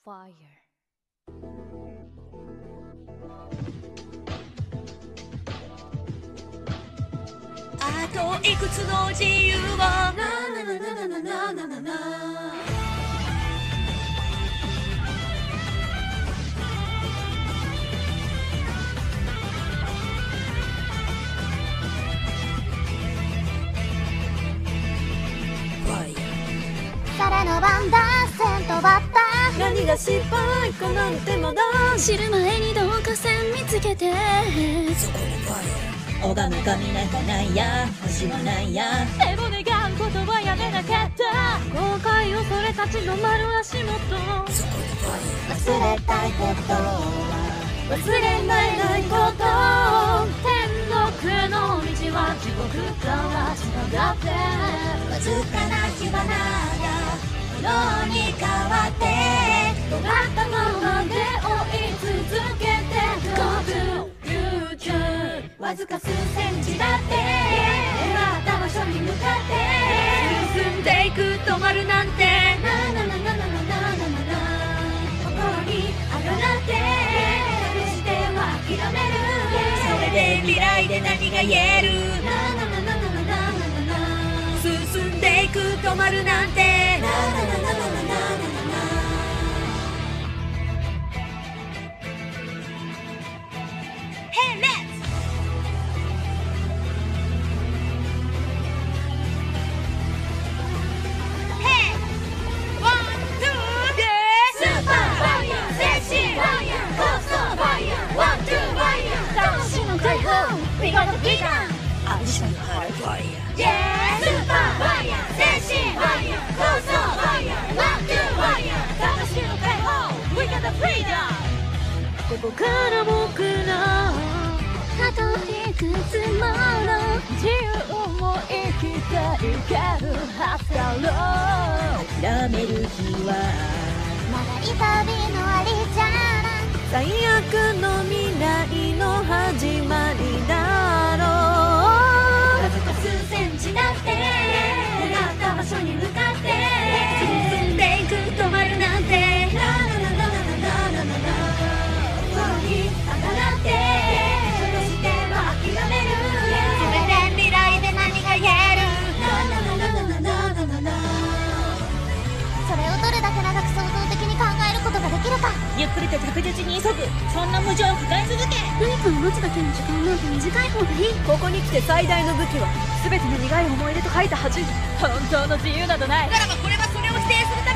fire. あといくつの自由をななななななななな誰の番だ先頭バッター何が失敗かなんてまだ知る前にどうか線見つけてそこにファイヤー拝む神なんかないや星はないやでも願うことはやめなかった後悔をそれ立ち止まる足元そこにファイヤー忘れたいこと忘れられないこと天国の道は地獄からつながってわずかな火花が炎に変わって尖ったままで追い続けて Go to future わずか数センチだって狙った場所に向かって進んでいく止まるなんてななななななななな心にあがなって隠しては諦めるそれで未来で何が言えるななななななななな進んでいく止まるなんてなななななななな Hey let's Hey one two スーパーファイヤー精神ファイヤーゴーストファイヤーワンツーファイヤー魂の解放 We got the freedom 愛しの春ファイヤー Yeah スーパーファイヤー精神ファイヤーゴーストファイヤーワンツーファイヤー魂の解放 We got the freedom ここから僕らあといくつもの自由も生きていけるはずだろう諦める日は長い旅のありじゃない最悪の未来の始まりだろわずか数センチだって狙った場所に向かってう進んでいく止まるなんてななななななななな心にあがらってそしては諦めるそれで未来で何が言えるなななななななななそれをどれだけ長く創造的に考えることができるかゆっくりと着実に急ぐそんな無情を抱え続け何かを待つだけの時間なんて短い方がいいここに来て最大の武器は全ての苦い思い出と書いた恥本当の自由などないならばこれはそれを否定するため